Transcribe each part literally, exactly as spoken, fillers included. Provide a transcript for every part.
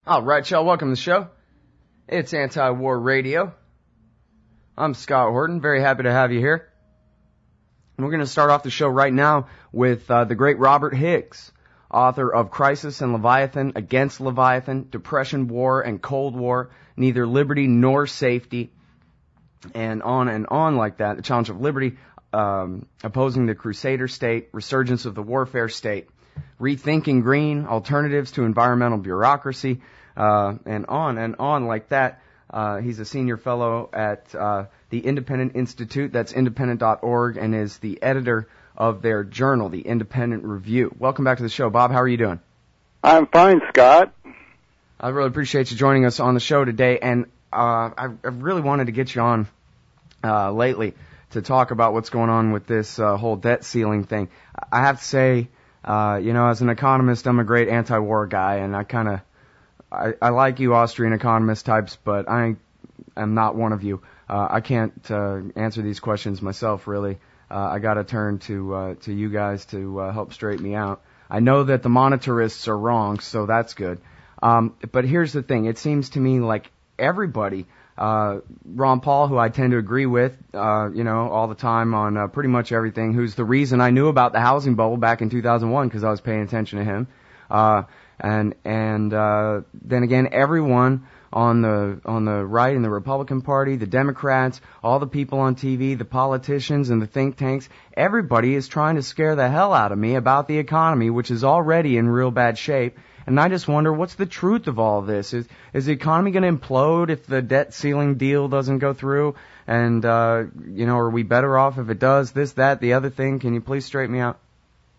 All right, y'all, welcome to the show. It's Anti-War Radio. I'm Scott Horton, very happy to have you here. And we're going to start off the show right now with uh, the great Robert Hicks, author of Crisis and Leviathan, Against Leviathan, Depression, War, and Cold War, Neither Liberty Nor Safety, and on and on like that. The Challenge of Liberty, um, Opposing the Crusader State, Resurgence of the Warfare State, Rethinking Green, Alternatives to Environmental Bureaucracy, uh, and on and on like that. Uh, he's a senior fellow at uh, the Independent Institute, that's independent dot org, and is the editor of their journal, the Independent Review. Welcome back to the show, Bob. How are you doing? I'm fine, Scott. I really appreciate you joining us on the show today, and uh, I, I really wanted to get you on uh, lately to talk about what's going on with this uh, whole debt ceiling thing. I have to say, uh, you know, as an economist, I'm a great anti-war guy, and I kind of I, I like you Austrian economist types, but I am not one of you. Uh, I can't uh, answer these questions myself, really. Uh, I got to turn to uh, to you guys to uh, help straighten me out. I know that the monetarists are wrong, so that's good. Um, but here's the thing. It seems to me like everybody, uh, Ron Paul, who I tend to agree with, uh, you know, all the time on uh, pretty much everything, who's the reason I knew about the housing bubble back in two thousand one because I was paying attention to him. Uh, And and uh, then again, everyone on the on the right in the Republican Party, the Democrats, all the people on T V, the politicians and the think tanks, everybody is trying to scare the hell out of me about the economy, which is already in real bad shape. And I just wonder, what's the truth of all this? Is is the economy going to implode if the debt ceiling deal doesn't go through? And uh, you know, are we better off if it does? This, that, the other thing. Can you please straighten me out?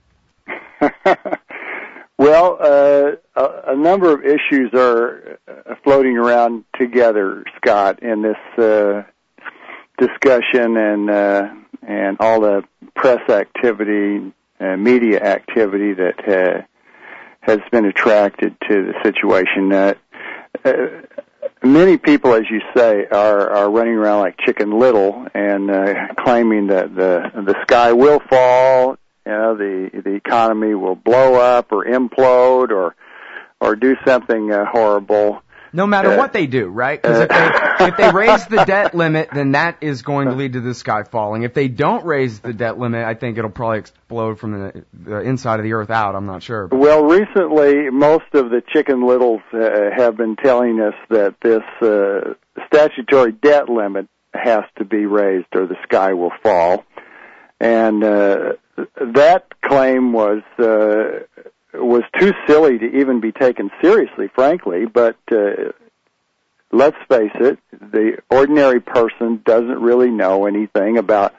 Well, uh, a, a number of issues are uh, floating around together, Scott, in this uh, discussion and uh, and all the press activity, uh, media activity that uh, has been attracted to the situation. Uh, uh, many people, as you say, are, are running around like Chicken Little and uh, claiming that the the sky will fall. You know, the the economy will blow up or implode or or do something uh, horrible. No matter uh, what they do, right? Because if they if they raise the debt limit, then that is going to lead to the sky falling. If they don't raise the debt limit, I think it'll probably explode from the, the inside of the earth out. I'm not sure. Well, recently, most of the Chicken Littles uh, have been telling us that this uh, statutory debt limit has to be raised or the sky will fall. And uh, that claim was uh, was too silly to even be taken seriously, frankly. But uh, let's face it, the ordinary person doesn't really know anything about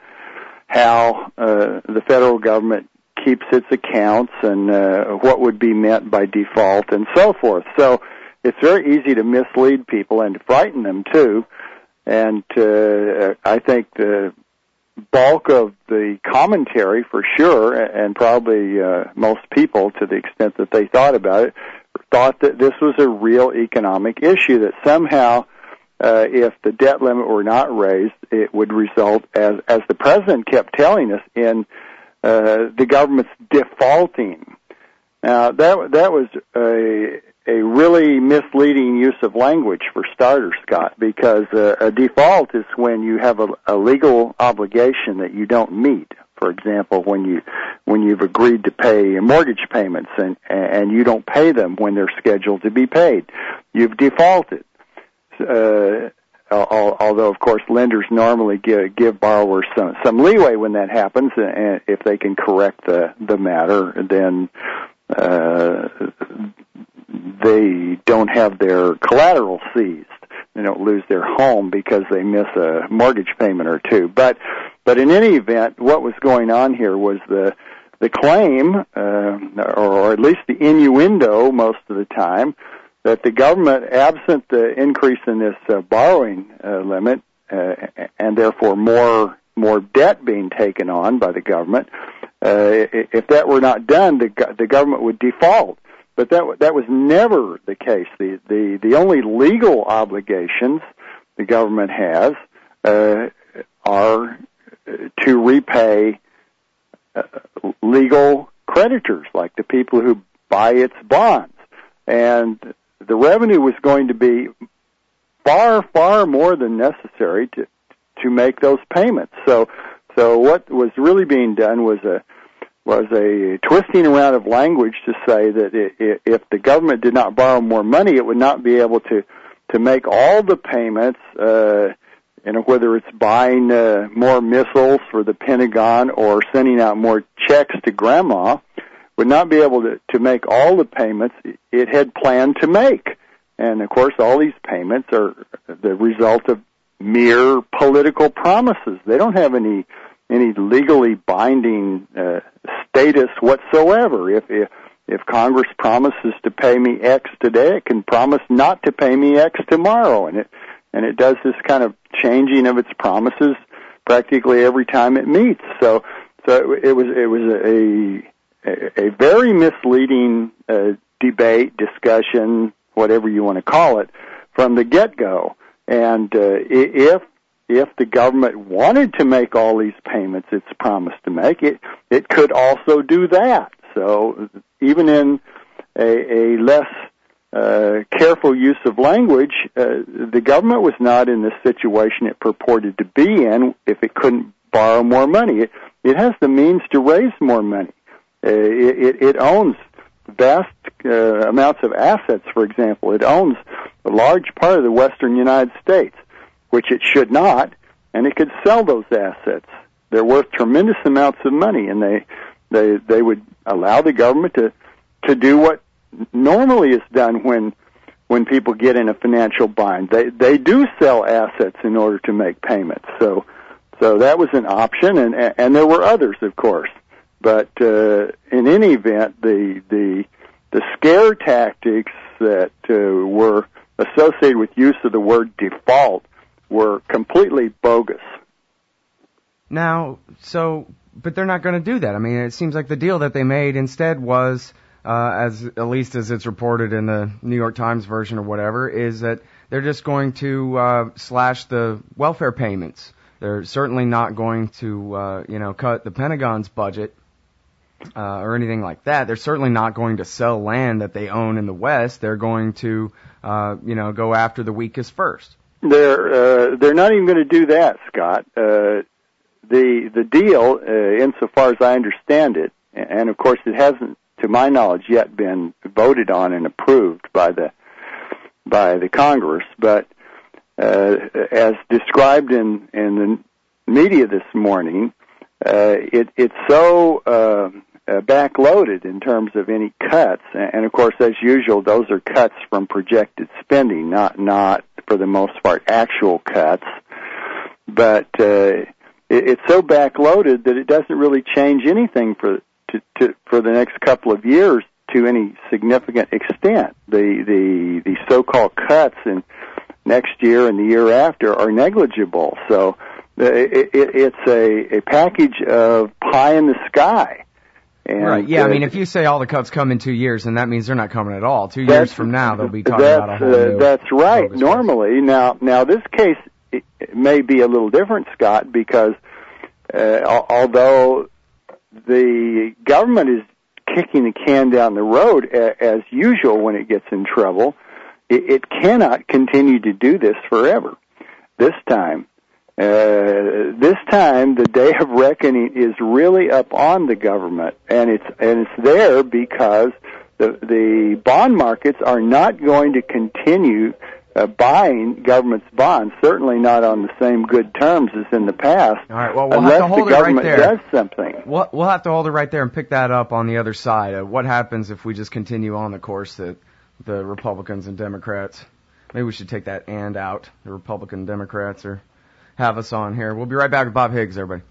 how uh, the federal government keeps its accounts and uh, what would be meant by default and so forth. So it's very easy to mislead people and to frighten them, too. And uh, I think the bulk of the commentary, for sure, and probably uh, most people, to the extent that they thought about it, thought that this was a real economic issue, that somehow uh, if the debt limit were not raised, it would result, as as the president kept telling us, in uh, the government's defaulting. Now, that that was a a really misleading use of language, for starters, Scott, because uh, a default is when you have a, a legal obligation that you don't meet. For example, when you when you've agreed to pay mortgage payments and and you don't pay them when they're scheduled to be paid, you've defaulted. Uh, although, of course, lenders normally give, give borrowers some, some leeway when that happens, and if they can correct the the matter, then uh, they don't have their collateral seized. They don't lose their home because they miss a mortgage payment or two. But but in any event, what was going on here was the the claim, uh, or at least the innuendo most of the time, that the government, absent the increase in this uh, borrowing uh, limit, uh, and therefore more more debt being taken on by the government, uh, if that were not done, the the government would default. But that that was never the case. The the the only legal obligations the government has uh, are to repay uh, legal creditors, like the people who buy its bonds. And the revenue was going to be far, far more than necessary to to make those payments. So, so what was really being done was a was a twisting around of language to say that it, if the government did not borrow more money, it would not be able to to make all the payments. Uh, you know, whether it's buying uh, more missiles for the Pentagon or sending out more checks to Grandma, would not be able to to make all the payments it had planned to make. And of course, all these payments are the result of mere political promises. They don't have any any legally binding uh, status whatsoever. If, if if Congress promises to pay me X today, it can promise not to pay me X tomorrow, and it and it does this kind of changing of its promises practically every time it meets. So so it was it was a a, a very misleading uh, debate, discussion, whatever you want to call it, from the get-go. And uh, if if the government wanted to make all these payments it's promised to make, it it could also do that. So even in a, a less uh, careful use of language, uh, the government was not in the situation it purported to be in if it couldn't borrow more money. It, it has the means to raise more money. Uh, it, it owns vast uh, amounts of assets, for example. It owns a large part of the western United States, which it should not, and it could sell those assets. They're worth tremendous amounts of money, and they they they would allow the government to to do what normally is done when when people get in a financial bind. They they do sell assets in order to make payments. So so that was an option, and and there were others, of course. But uh, in any event, the the the scare tactics that uh, were associated with use of the word default were completely bogus. Now, so, but they're not going to do that. I mean, it seems like the deal that they made instead was, uh, as at least as it's reported in the New York Times version or whatever, is that they're just going to uh, slash the welfare payments. They're certainly not going to, uh, you know, cut the Pentagon's budget. Uh, or anything like that. They're certainly not going to sell land that they own in the West. They're going to, uh, you know, go after the weakest first. They're uh, they're not even going to do that, Scott. Uh, the the deal, uh, insofar as I understand it, and of course it hasn't, to my knowledge, yet been voted on and approved by the by the Congress, but uh, as described in in the media this morning, uh, it it's so. Uh, Uh, backloaded in terms of any cuts, and of course, as usual, those are cuts from projected spending, not not for the most part actual cuts. But uh, it, it's so backloaded that it doesn't really change anything for to, to for the next couple of years to any significant extent. The the the so-called cuts in next year and the year after are negligible. So uh, it, it, it's a, a package of pie in the sky. And, right, yeah, uh, I mean, if you say all the cuts come in two years, then that means they're not coming at all. Two years from now, they'll be talking about a whole uh, new... That's right, normally. Now, now this case it, it may be a little different, Scott, because uh, although the government is kicking the can down the road, a, as usual when it gets in trouble, it, it cannot continue to do this forever. This time, Uh, this time, the day of reckoning is really up on the government, and it's and it's there because the the bond markets are not going to continue uh, buying government's bonds. Certainly not on the same good terms as in the past. All right. Well, we'll unless have to hold the it government right there. does something. We'll, we'll have to hold it right there and pick that up on the other side. Uh, what happens if we just continue on the course that the Republicans and Democrats? Maybe we should take that "and" out. The Republican and Democrats are. Have us on here. We'll be right back with Bob Higgs, everybody.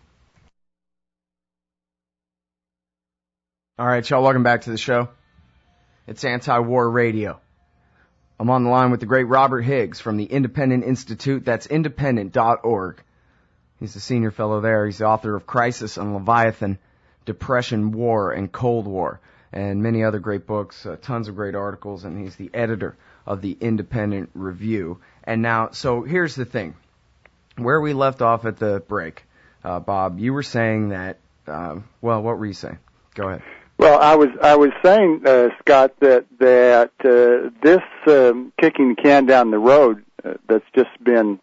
All right, y'all, welcome back to the show. It's Anti-War Radio. I'm on the line with the great Robert Higgs from the Independent Institute. That's independent dot org. He's the senior fellow there. He's the author of Crisis on Leviathan, Depression, War, and Cold War, and many other great books, uh, tons of great articles, and he's the editor of the Independent Review. And now, so here's the thing. Where we left off at the break, uh, Bob, you were saying that, uh, well, what were you saying? Go ahead. Well, I was I was saying, uh, Scott, that that uh, this um, kicking the can down the road uh, that's just been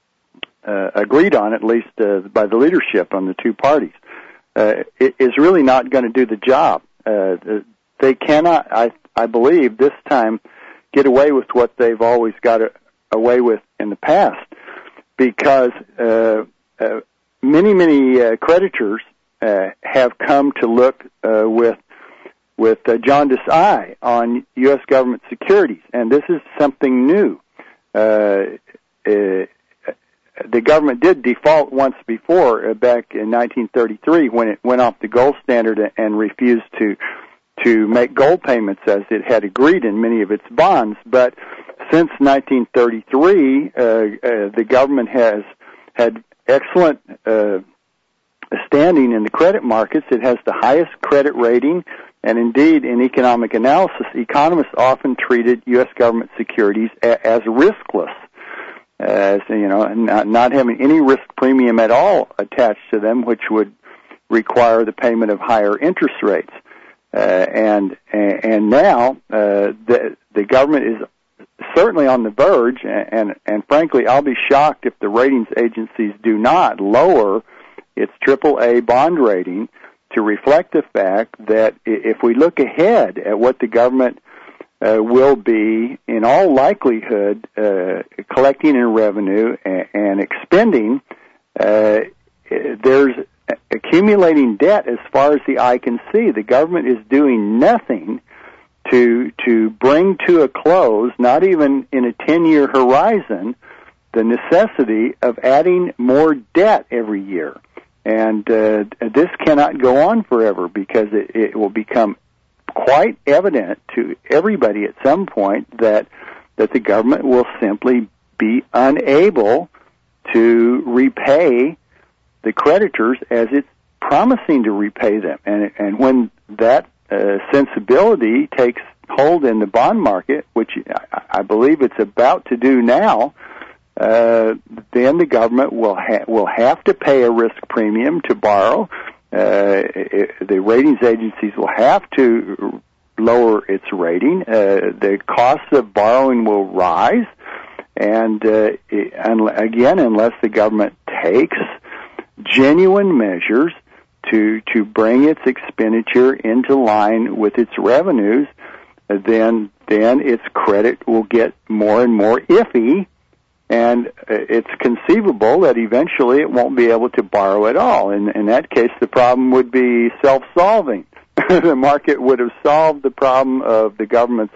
uh, agreed on, at least uh, by the leadership on the two parties, uh, is really not going to do the job. Uh, they cannot, I I believe, this time get away with what they've always got away with in the past, because uh, uh, many many uh, creditors Uh, have come to look uh, with with uh, jaundiced eye on U S government securities, and this is something new. Uh, uh, the government did default once before, uh, back in nineteen thirty-three, when it went off the gold standard and refused to to make gold payments as it had agreed in many of its bonds. But since nineteen thirty-three, uh, uh, the government has had excellent Uh, standing in the credit markets. It has the highest credit rating, and indeed, in economic analysis, economists often treated U S government securities a- as riskless, as you know, not, not having any risk premium at all attached to them, which would require the payment of higher interest rates. Uh, and and now uh, the the government is certainly on the verge, and, and and frankly, I'll be shocked if the ratings agencies do not lower its triple A bond rating to reflect the fact that if we look ahead at what the government uh, will be, in all likelihood, uh, collecting in revenue and, and expending, uh, there's accumulating debt as far as the eye can see. The government is doing nothing to to bring to a close, not even in a ten-year horizon, the necessity of adding more debt every year. And uh, this cannot go on forever, because it, it will become quite evident to everybody at some point that that the government will simply be unable to repay the creditors as it's promising to repay them. And and when that uh, sensibility takes hold in the bond market, which I, I believe it's about to do now, Uh, then the government will ha- will have to pay a risk premium to borrow. Uh, it, the ratings agencies will have to lower its rating. Uh, the cost of borrowing will rise, and uh, it, and again, unless the government takes genuine measures to to bring its expenditure into line with its revenues, uh, then then its credit will get more and more iffy. And it's conceivable that eventually it won't be able to borrow at all. In, in that case, the problem would be self-solving. The market would have solved the problem of the government's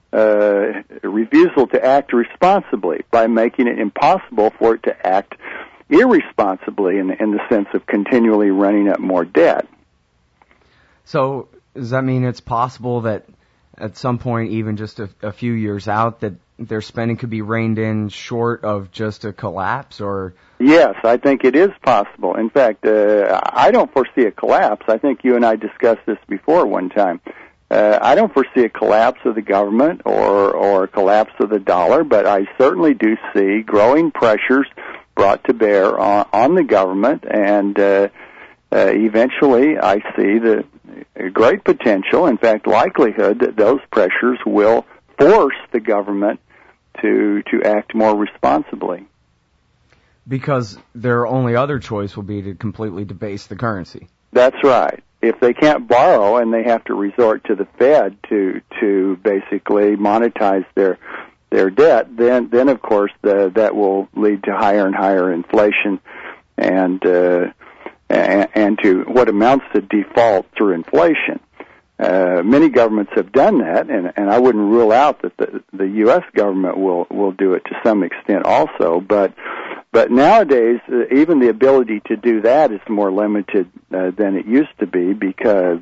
uh, refusal to act responsibly by making it impossible for it to act irresponsibly in, in the sense of continually running up more debt. So does that mean it's possible that at some point, even just a, a few years out, that their spending could be reined in short of just a collapse? Or yes, I think it is possible. In fact, uh, I don't foresee a collapse. I think you and I discussed this before one time. Uh, I don't foresee a collapse of the government or, or a collapse of the dollar, but I certainly do see growing pressures brought to bear on, on the government, and uh, uh, eventually I see the great potential, in fact likelihood, that those pressures will force the government to to act more responsibly. Because their only other choice will be to completely debase the currency. That's right. If they can't borrow and they have to resort to the Fed to to basically monetize their their debt, then then of course the, that will lead to higher and higher inflation, and uh, and, and to what amounts to default through inflation. Uh, many governments have done that, and, and I wouldn't rule out that the, the U S government will, will do it to some extent also. But but nowadays, uh, even the ability to do that is more limited uh, than it used to be, because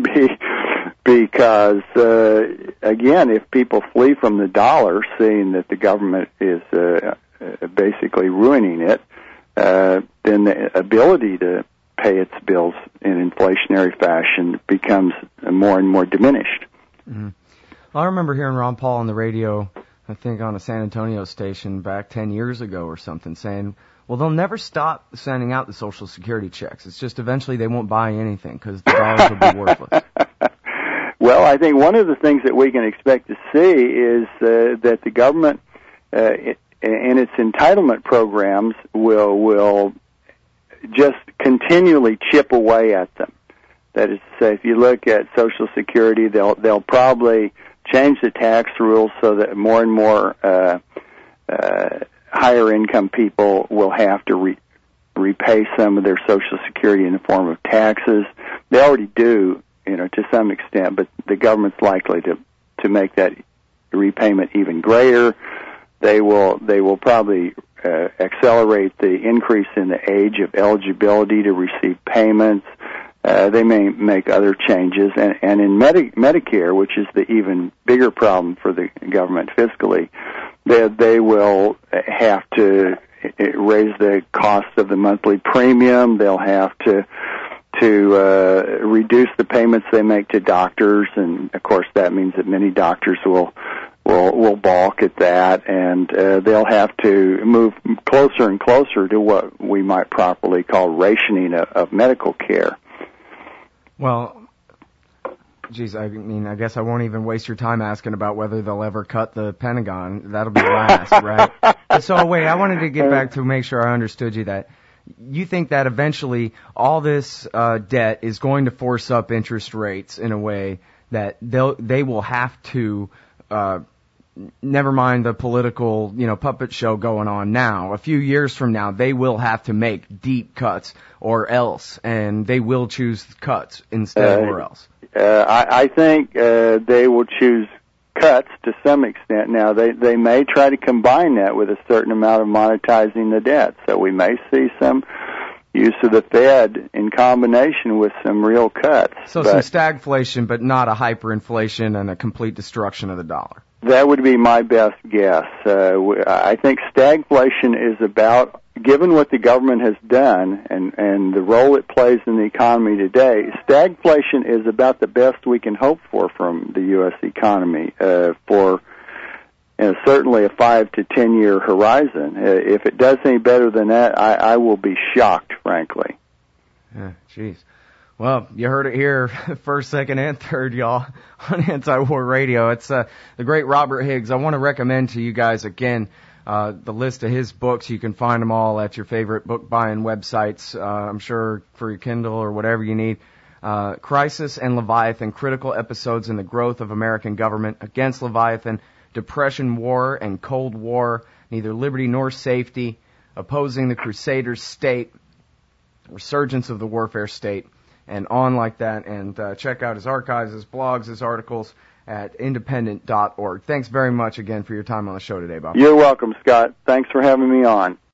because uh, again, if people flee from the dollar, seeing that the government is uh, basically ruining it, uh, then the ability to pay its bills in inflationary fashion becomes more and more diminished. Mm-hmm. Well, I remember hearing Ron Paul on the radio, I think on a San Antonio station back ten years ago or something, saying, well, they'll never stop sending out the Social Security checks. It's just eventually they won't buy anything because the dollars will be worthless. Well, I think one of the things that we can expect to see is uh, that the government, uh, in its entitlement programs, will will just continually chip away at them. That is to say, if you look at Social Security, they'll they'll probably change the tax rules so that more and more uh, uh, higher income people will have to re- repay some of their Social Security in the form of taxes. They already do, you know, to some extent, but the government's likely to to make that repayment even greater. They will they will probably uh, accelerate the increase in the age of eligibility to receive payments. Uh, they may make other changes, and, and in Medi- Medicare, which is the even bigger problem for the government fiscally, they, they will have to raise the cost of the monthly premium. They'll have to to uh, reduce the payments they make to doctors, and of course that means that many doctors will will will balk at that, and uh, they'll have to move closer and closer to what we might properly call rationing of, of medical care. Well, geez, I mean, I guess I won't even waste your time asking about whether they'll ever cut the Pentagon. That'll be last, right? So, wait, I wanted to get back to make sure I understood you that you think that eventually all this uh, debt is going to force up interest rates in a way that they'll they will have to, uh, never mind the political, you know, puppet show going on now. A few years from now, they will have to make deep cuts or else, and they will choose cuts instead uh, or else. Uh, I, I think uh, they will choose cuts to some extent. Now, they, they may try to combine that with a certain amount of monetizing the debt. So we may see some use of the Fed in combination with some real cuts. So but some stagflation, but not a hyperinflation and a complete destruction of the dollar. That would be my best guess. Uh, I think stagflation is about, given what the government has done and, and the role it plays in the economy today, stagflation is about the best we can hope for from the U S economy uh, for you know, certainly a five to ten year horizon. Uh, if it does any better than that, I, I will be shocked, frankly. Yeah, jeez. Well, you heard it here, first, second, and third, y'all, on Anti-War Radio. It's uh, the great Robert Higgs. I want to recommend to you guys, again, uh, the list of his books. You can find them all at your favorite book-buying websites, uh, I'm sure, for your Kindle or whatever you need. Uh, Crisis and Leviathan, Critical Episodes in the Growth of American Government Against Leviathan, Depression, War, and Cold War, Neither Liberty Nor Safety, Opposing the Crusaders' State, Resurgence of the Warfare State, and on like that, and uh, check out his archives, his blogs, his articles at independent dot org. Thanks very much again for your time on the show today, Bob. You're welcome, Scott. Thanks for having me on.